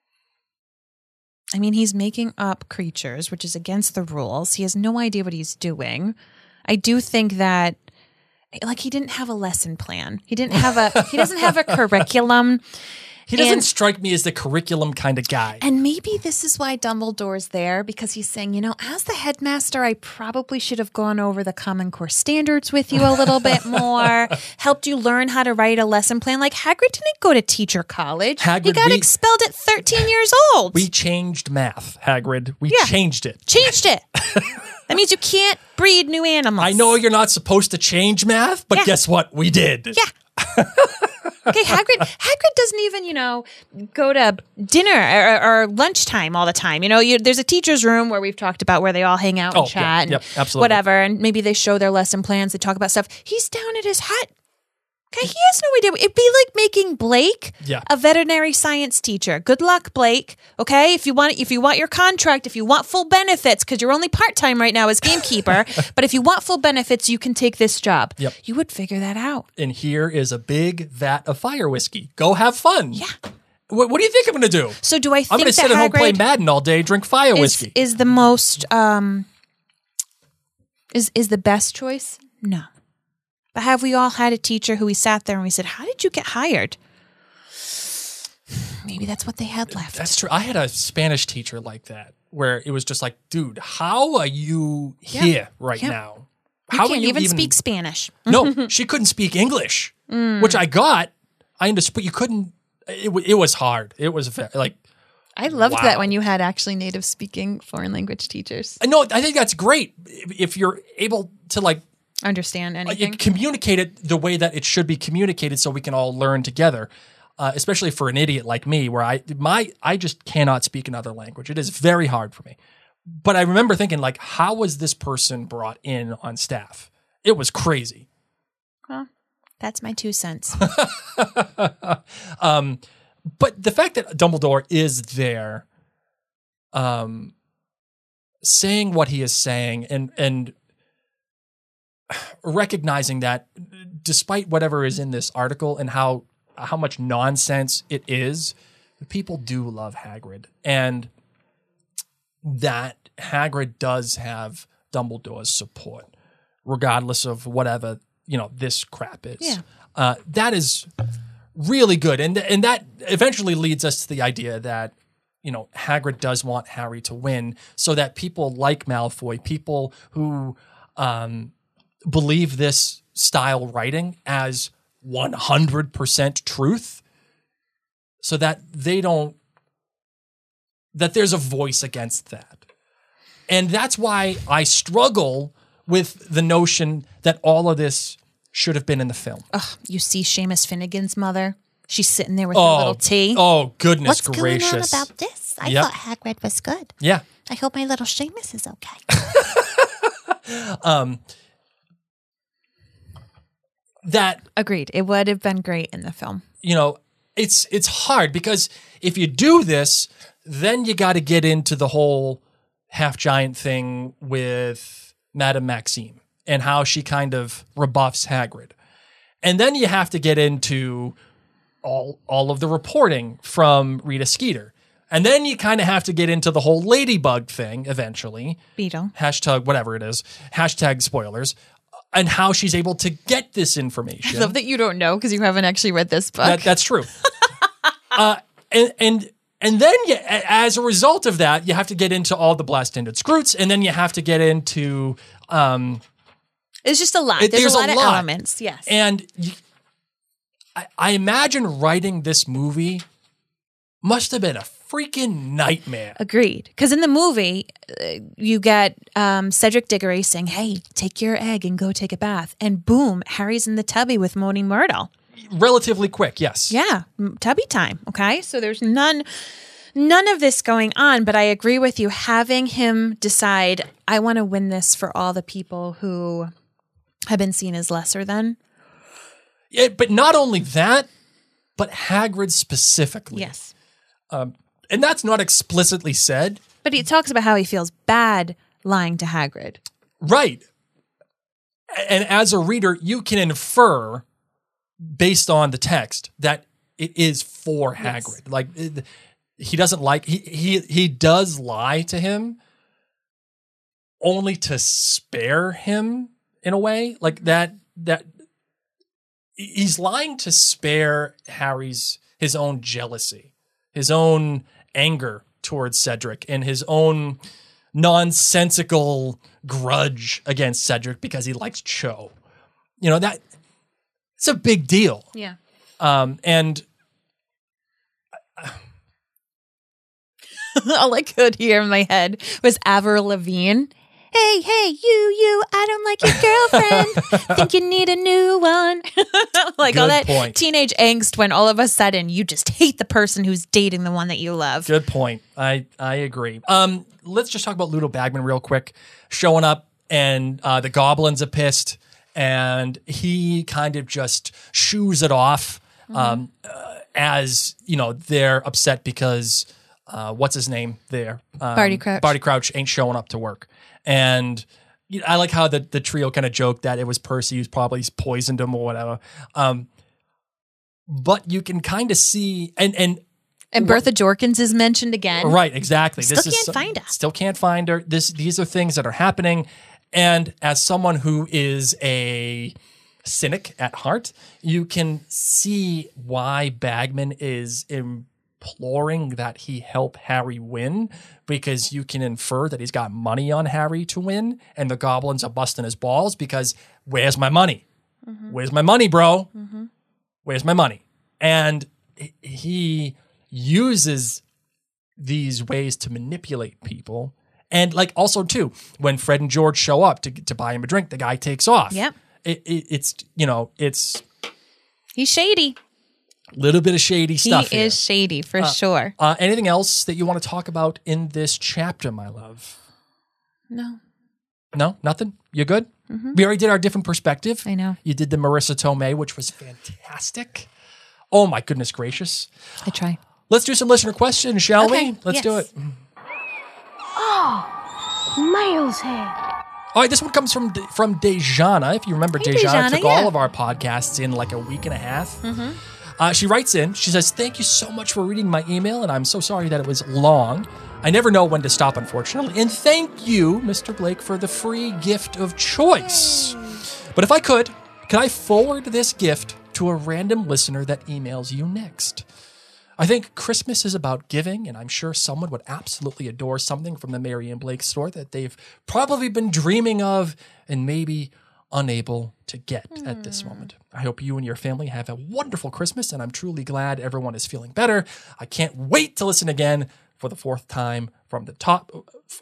I mean, he's making up creatures, which is against the rules. He has no idea what he's doing. I do think that, like, he didn't have a lesson plan. He doesn't have a curriculum. He doesn't strike me as the curriculum kind of guy. And maybe this is why Dumbledore's there, because he's saying, you know, as the headmaster, I probably should have gone over the Common Core standards with you a little bit more, helped you learn how to write a lesson plan. Like, Hagrid didn't go to teacher college. He got expelled at 13 years old. We changed math, Hagrid. We changed it. Changed it. That means you can't breed new animals. I know you're not supposed to change math, but guess what? We did. Yeah. Okay, Hagrid doesn't even, you know, go to dinner or lunchtime all the time. You know, there's a teacher's room where we've talked about where they all hang out and chat and absolutely. whatever, and maybe they show their lesson plans, they talk about stuff. He's down at his hut. Okay, he has no idea. It'd be like making Blake a veterinary science teacher. Good luck, Blake. Okay, if you want your contract, if you want full benefits, because you're only part-time right now as gamekeeper, but if you want full benefits, you can take this job. Yep. You would figure that out. And here is a big vat of fire whiskey. Go have fun. Yeah. What do you think I'm going to do? So do I think I'm going to sit at home, play Madden all day, drink fire whiskey? Is the most is the best choice? No. But have we all had a teacher who we sat there and we said, how did you get hired? Maybe that's what they had left. That's true. I had a Spanish teacher like that, where it was just like, dude, how are you here right now? How can't even speak Spanish. No, she couldn't speak English, which I got. I understood, but you couldn't. It was hard. It was like. I loved that when you had actually native speaking foreign language teachers. No, I think that's great if you're able to like. Understand anything. Communicate it the way that it should be communicated so we can all learn together, especially for an idiot like me where I just cannot speak another language. It is very hard for me. But I remember thinking, like, how was this person brought in on staff? It was crazy. Well, that's my 2 cents. But the fact that Dumbledore is there saying what he is saying and recognizing that despite whatever is in this article and how much nonsense it is, people do love Hagrid, and that Hagrid does have Dumbledore's support, regardless of whatever, you know, this crap is. Yeah. That is really good. And that eventually leads us to the idea that, you know, Hagrid does want Harry to win so that people like Malfoy, people who, believe this style writing as 100% truth so that that there's a voice against that. And that's why I struggle with the notion that all of this should have been in the film. Ugh, you see Seamus Finnegan's mother? She's sitting there with her little tea. Oh, goodness gracious. What's going on about this? I thought Hagrid was good. Yeah. I hope my little Seamus is okay. That agreed. It would have been great in the film. You know, it's hard because if you do this, then you got to get into the whole half giant thing with Madame Maxime and how she kind of rebuffs Hagrid. And then you have to get into all of the reporting from Rita Skeeter. And then you kind of have to get into the whole ladybug thing eventually. Beetle. Hashtag whatever it is. Hashtag spoilers. And how she's able to get this information. I love that you don't know because you haven't actually read this book. That's true. And then as a result of that, you have to get into all the blast-ended Skrewts, and then you have to get into... it's just a lot. There's a lot of elements, yes. And I imagine writing this movie must have been a freaking nightmare. Agreed. Because in the movie, you get Cedric Diggory saying, hey, take your egg and go take a bath. And boom, Harry's in the tubby with Moaning Myrtle. Relatively quick, yes. Yeah, tubby time. Okay, so there's none of this going on. But I agree with you. Having him decide, I want to win this for all the people who have been seen as lesser than. Yeah, but not only that, but Hagrid specifically. Yes. And that's not explicitly said. But he talks about how he feels bad lying to Hagrid. Right. And as a reader, you can infer based on the text that it is for Hagrid. Yes. Like he doesn't like he does lie to him only to spare him in a way. Like that he's lying to spare his own jealousy, his own anger towards Cedric, and his own nonsensical grudge against Cedric because he likes Cho. You know, it's a big deal. Yeah. And all I could hear in my head was Avril Lavigne. Hey, you, I don't like your girlfriend. Think you need a new one. Like Good all that point. Teenage angst when all of a sudden you just hate the person who's dating the one that you love. Good point. I agree. Let's just talk about Ludo Bagman real quick. Showing up and the goblins are pissed and he kind of just shoos it off as, you know, they're upset because what's his name there? Barty Crouch. Barty Crouch ain't showing up to work. And I like how the trio kind of joked that it was Percy who's probably poisoned him or whatever. But you can kind of see and Bertha Jorkins is mentioned again. Right, exactly. Still can't find her. Still can't find her. These are things that are happening. And as someone who is a cynic at heart, you can see why Bagman is imploring that he help Harry win, because you can infer that he's got money on Harry to win, and the goblins are busting his balls because where's my money? Mm-hmm. Where's my money, bro? Mm-hmm. Where's my money? And he uses these ways to manipulate people. And like also too, when Fred and George show up to buy him a drink, the guy takes off. Yep. It's you know, it's he's shady. Little bit of shady stuff. He is shady for sure. Anything else that you want to talk about in this chapter, my love? No, nothing. You're good. Mm-hmm. We already did our different perspective. I know. You did the Marissa Tomei, which was fantastic. Oh my goodness gracious! I try. Let's do some listener questions, shall we? Let's do it. Oh, Miles here. All right, this one comes from Dejana. If you remember, Dejana took all of our podcasts in like a week and a half. Mm-hmm. She writes in, she says, "Thank you so much for reading my email, and I'm so sorry that it was long. I never know when to stop, unfortunately. And thank you, Mr. Blake, for the free gift of choice. But if I could I forward this gift to a random listener that emails you next? I think Christmas is about giving, and I'm sure someone would absolutely adore something from the Mary and Blake store that they've probably been dreaming of and maybe unable to get at this moment. I hope you and your family have a wonderful Christmas, and I'm truly glad everyone is feeling better. I can't wait to listen again for the fourth time from the top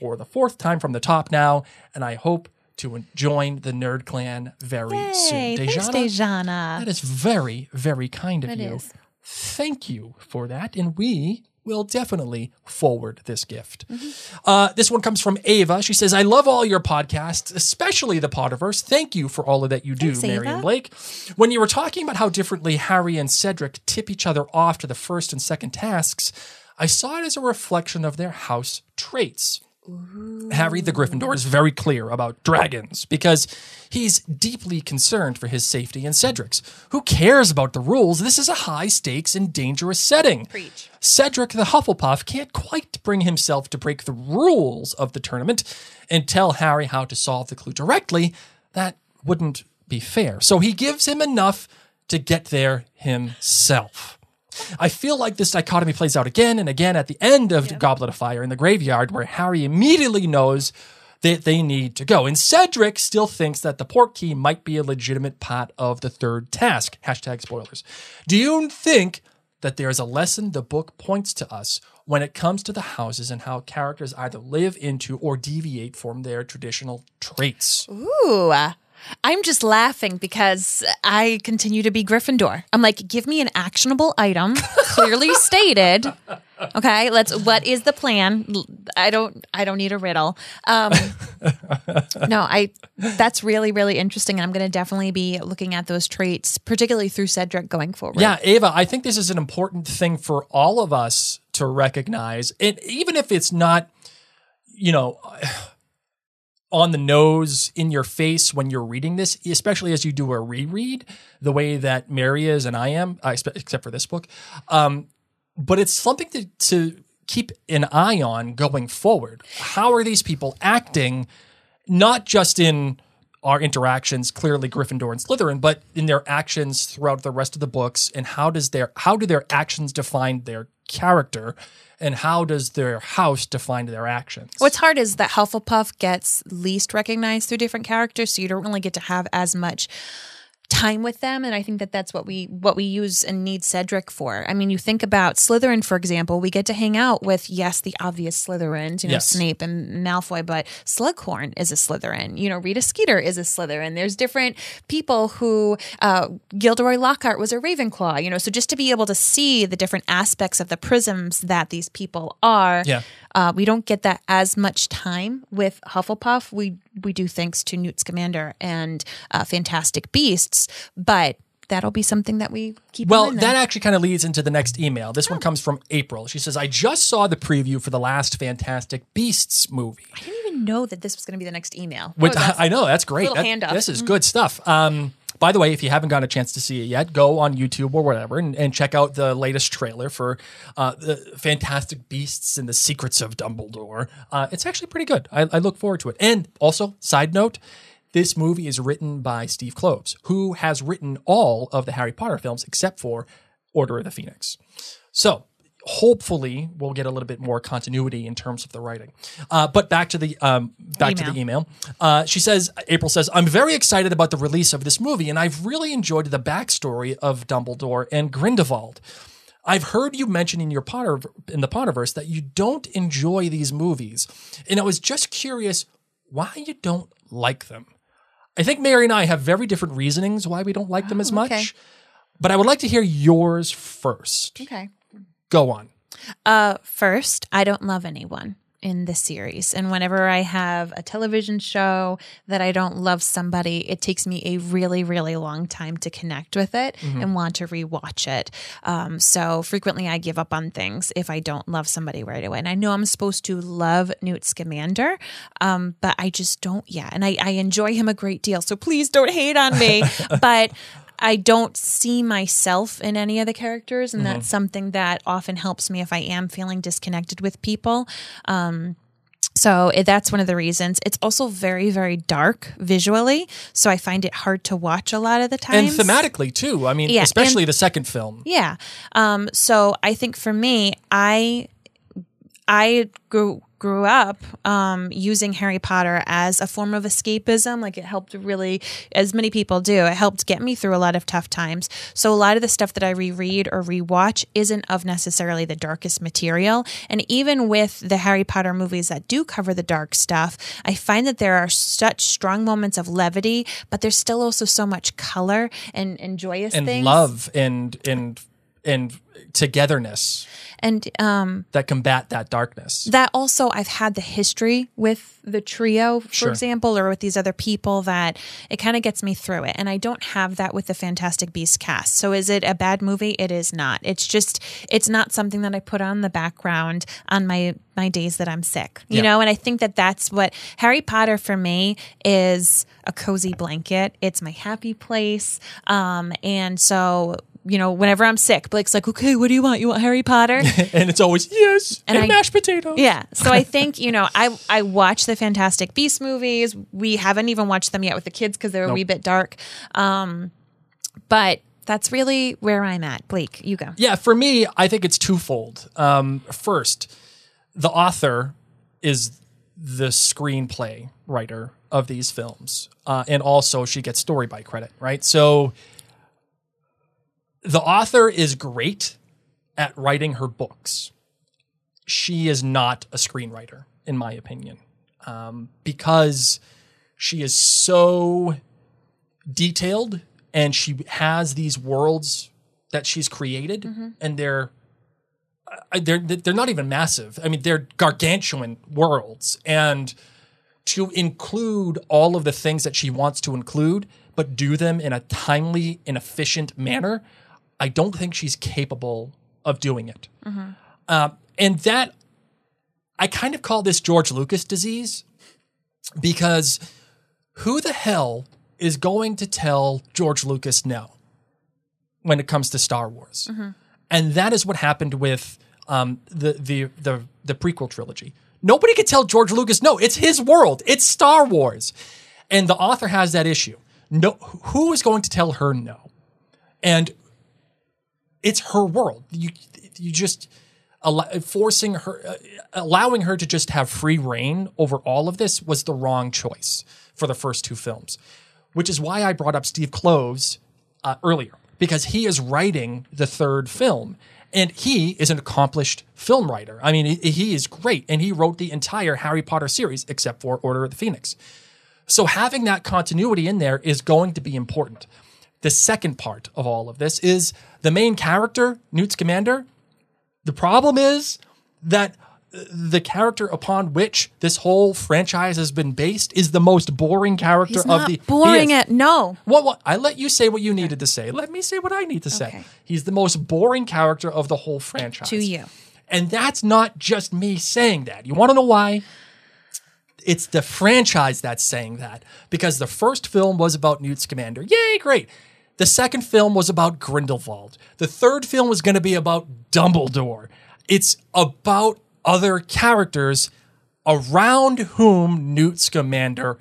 now, and I hope to join the Nerd Clan very soon." Thanks, Dejana. That is very, very kind of you. Is. Thank you for that, and we will definitely forward this gift. Mm-hmm. This one comes from Ava. She says, "I love all your podcasts, especially the Potterverse. Thank you for all of that you do, Thanks, Mary Ava. and Blake. When you were talking about how differently Harry and Cedric tip each other off to the first and second tasks, I saw it as a reflection of their house traits. Harry the Gryffindor is very clear about dragons because he's deeply concerned for his safety and Cedric's. Who cares about the rules? This is a high stakes and dangerous setting. Preach. Cedric the Hufflepuff can't quite bring himself to break the rules of the tournament and tell Harry how to solve the clue directly. That wouldn't be fair. So he gives him enough to get there himself. I feel like this dichotomy plays out again and again at the end of Goblet of Fire in the graveyard, where Harry immediately knows that they need to go. And Cedric still thinks that the portkey might be a legitimate part of the third task. # spoilers. Do you think that there's a lesson the book points to us, when it comes to the houses and how characters either live into or deviate from their traditional traits. Ooh. I'm just laughing because I continue to be Gryffindor. I'm like, give me an actionable item, clearly stated. Okay, what is the plan? I don't need a riddle. That's really, really interesting. And I'm going to definitely be looking at those traits, particularly through Cedric going forward. Yeah, Ava, I think this is an important thing for all of us to recognize. And even if it's not, on the nose, in your face when you're reading this, especially as you do a reread, the way that Mary is and I am, except for this book. But it's something to keep an eye on going forward. How are these people acting, not just in our interactions, clearly Gryffindor and Slytherin, but in their actions throughout the rest of the books, and how do their actions define their character? And how does their house define their actions? What's hard is that Hufflepuff gets least recognized through different characters, so you don't really get to have as much time with them, and I think that's what we use and need Cedric for. I mean, you think about Slytherin, for example, we get to hang out with, yes, the obvious Slytherins, Yes. Snape and Malfoy, but Slughorn is a Slytherin. Rita Skeeter is a Slytherin. There's different people who, Gilderoy Lockhart was a Ravenclaw, so just to be able to see the different aspects of the prisms that these people are, we don't get that as much time with Hufflepuff. We do, thanks to Newt Scamander and Fantastic Beasts, but that'll be something that we keep in mind. That actually kind of leads into the next email. This one comes from April. She says, I just saw the preview for the last Fantastic Beasts movie. I didn't even know that this was going to be the next email. I know, that's great. Little handoff. This is good stuff. By the way, if you haven't gotten a chance to see it yet, go on YouTube or whatever and check out the latest trailer for the Fantastic Beasts and the Secrets of Dumbledore. It's actually pretty good. I look forward to it. And also, side note, this movie is written by Steve Kloves, who has written all of the Harry Potter films except for Order of the Phoenix. So hopefully we'll get a little bit more continuity in terms of the writing. But back to the email. April says, I'm very excited about the release of this movie, and I've really enjoyed the backstory of Dumbledore and Grindelwald. I've heard you mention in the Potterverse that you don't enjoy these movies, and I was just curious why you don't like them. I think Mary and I have very different reasonings why we don't like them as much, okay. But I would like to hear yours first. Okay. Go on. First, I don't love anyone in the series. And whenever I have a television show that I don't love somebody, it takes me a really, really long time to connect with it and want to rewatch it. So frequently I give up on things if I don't love somebody right away. And I know I'm supposed to love Newt Scamander, but I just don't yet. And I enjoy him a great deal. So please don't hate on me. But I don't see myself in any of the characters, and that's something that often helps me if I am feeling disconnected with people. So that's one of the reasons. It's also very, very dark visually, so I find it hard to watch a lot of the times. And thematically, too. I mean, especially the second film. Yeah. So I think for me, I grew up using Harry Potter as a form of escapism. Like, it helped really, as many people do, it helped get me through a lot of tough times. So a lot of the stuff that I reread or rewatch isn't of necessarily the darkest material. And even with the Harry Potter movies that do cover the dark stuff, I find that there are such strong moments of levity, but there's still also so much color and joyous and things. Love and togetherness. And that combat that darkness. That also, I've had the history with the trio, for example, or with these other people, that it kind of gets me through it. And I don't have that with the Fantastic Beasts cast. So is it a bad movie? It is not. It's not something that I put on the background on my days that I'm sick, you know? And I think that that's what Harry Potter for me is, a cozy blanket. It's my happy place. And so, whenever I'm sick, Blake's like, okay, what do you want? You want Harry Potter? And it's always, yes, and mashed potatoes. Yeah. So I think, I watch the Fantastic Beasts movies. We haven't even watched them yet with the kids because they're a wee bit dark. But that's really where I'm at. Blake, you go. Yeah, for me, I think it's twofold. First, the author is the screenplay writer of these films. And also she gets story by credit, right? So the author is great at writing her books. she is not a screenwriter, in my opinion, because she is so detailed and she has these worlds that she's created, and they're not even massive. I mean, they're gargantuan worlds, and to include all of the things that she wants to include, but do them in a timely and efficient manner, I don't think she's capable of doing it. And that, I kind of call this George Lucas disease, because who the hell is going to tell George Lucas no when it comes to Star Wars? And that is what happened with the prequel trilogy. Nobody could tell George Lucas no. It's his world. It's Star Wars. And the author has that issue. No, who is going to tell her no? And it's her world. You just forcing her, allowing her to just have free reign over all of this was the wrong choice for the first two films, which is why I brought up Steve Kloves earlier, because he is writing the third film, and he is an accomplished film writer. I mean, he is great, and he wrote the entire Harry Potter series except for Order of the Phoenix. So having that continuity in there is going to be important. The second part of all of this is the main character, Newt Scamander. The problem is that the character upon which this whole franchise has been based is the most boring character He's of not the. boring at no. Well, I let you say what you needed to say. Let me say what I need to say. Okay. He's the most boring character of the whole franchise. To you. And that's not just me saying that. You want to know why? It's the franchise that's saying that, because the first film was about Newt Scamander. Yay, great. The second film was about Grindelwald. The third film was going to be about Dumbledore. It's about other characters around whom Newt Scamander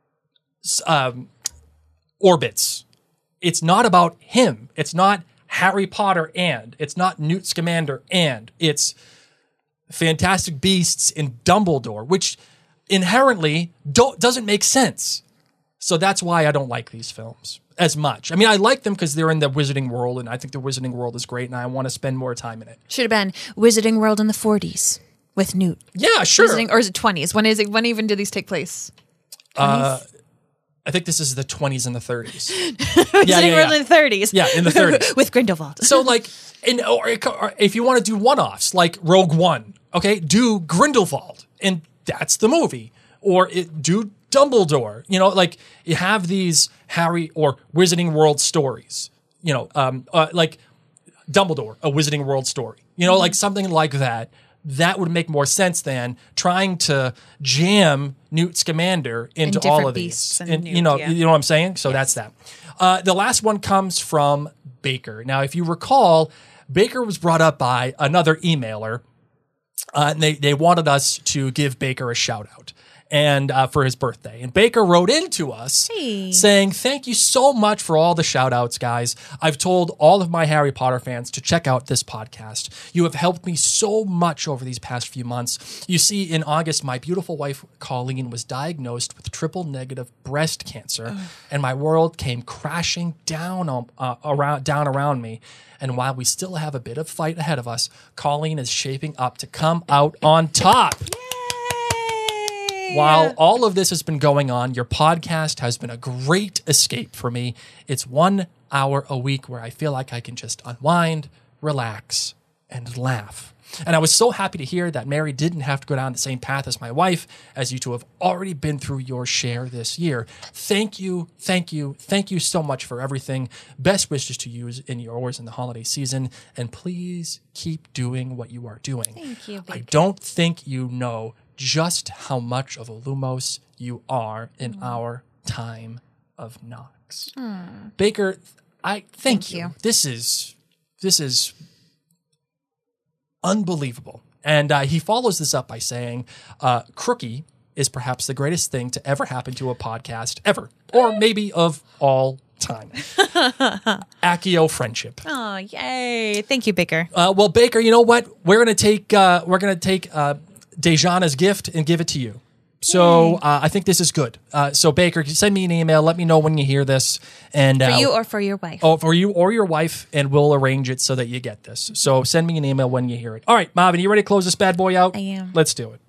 orbits. It's not about him. It's not Harry Potter and. It's not Newt Scamander and. It's Fantastic Beasts and Dumbledore, which inherently doesn't make sense. So that's why I don't like these films as much. I mean, I like them because they're in the Wizarding World, and I think the Wizarding World is great, and I want to spend more time in it. Should have been Wizarding World in the 40s with Newt. Yeah, sure. Or is it 20s? When even do these take place? 20s? I think this is the 20s and the 30s. Wizarding World in the 30s. Yeah, in the 30s. With Grindelwald. So, like, or if you want to do one-offs, like Rogue One, okay, do Grindelwald, and that's the movie. Or do Dumbledore. You know, like, you have these Harry or Wizarding World stories. You know, like Dumbledore, a Wizarding World story. You know, like something like that. That would make more sense than trying to jam Newt Scamander into all of these. And Newt, you know what I'm saying? So that's that. The last one comes from Baker. Now, if you recall, Baker was brought up by another emailer, and they wanted us to give Baker a shout out. And for his birthday. And Baker wrote into us saying, thank you so much for all the shout outs, guys. I've told all of my Harry Potter fans to check out this podcast. You have helped me so much over these past few months. You see, in August, my beautiful wife, Colleen, was diagnosed with triple negative breast cancer, and my world came crashing down around me. And while we still have a bit of fight ahead of us, Colleen is shaping up to come out on top. While all of this has been going on, your podcast has been a great escape for me. It's 1 hour a week where I feel like I can just unwind, relax, and laugh. And I was so happy to hear that Mary didn't have to go down the same path as my wife, as you two have already been through your share this year. Thank you, thank you, thank you so much for everything. Best wishes to you in yours in the holiday season. And please keep doing what you are doing. Thank you, Baker. I don't think you know just how much of a Lumos you are in our time of Nox. Baker, I thank you. This is unbelievable. And he follows this up by saying, Crookie is perhaps the greatest thing to ever happen to a podcast ever, or maybe of all time. Accio friendship. Oh, yay. Thank you, Baker. Well, Baker, you know what? We're going to take Dejana's gift and give it to you. So I think this is good. So Baker, send me an email. Let me know when you hear this. And For you or for your wife? Oh, for you or your wife, and we'll arrange it so that you get this. So send me an email when you hear it. All right, Marvin, you ready to close this bad boy out? I am. Let's do it.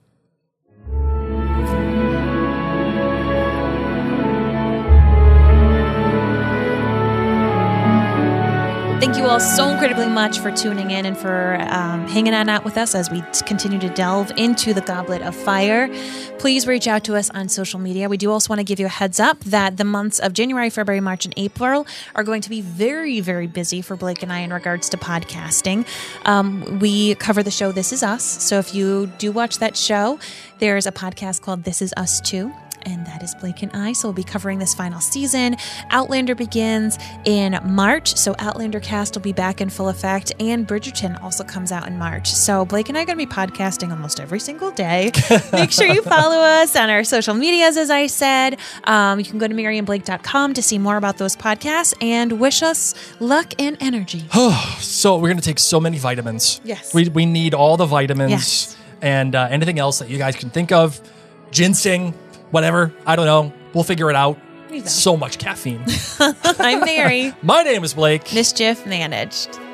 Thank you all so incredibly much for tuning in and for hanging on out with us as we continue to delve into the Goblet of Fire. Please reach out to us on social media. We do also want to give you a heads up that the months of January, February, March, and April are going to be very, very busy for Blake and I in regards to podcasting. We cover the show This Is Us. So if you do watch that show, there's a podcast called This Is Us Too. And that is Blake and I. So we'll be covering this final season. Outlander begins in March. So Outlander cast will be back in full effect. And Bridgerton also comes out in March. So Blake and I are going to be podcasting almost every single day. Make sure you follow us on our social medias, as I said. You can go to MaryandBlake.com to see more about those podcasts and wish us luck and energy. So we're going to take so many vitamins. Yes. We need all the vitamins. Yes. And anything else that you guys can think of. Ginseng. Whatever. I don't know. We'll figure it out. So much caffeine. I'm Mary. My name is Blake. Mischief managed.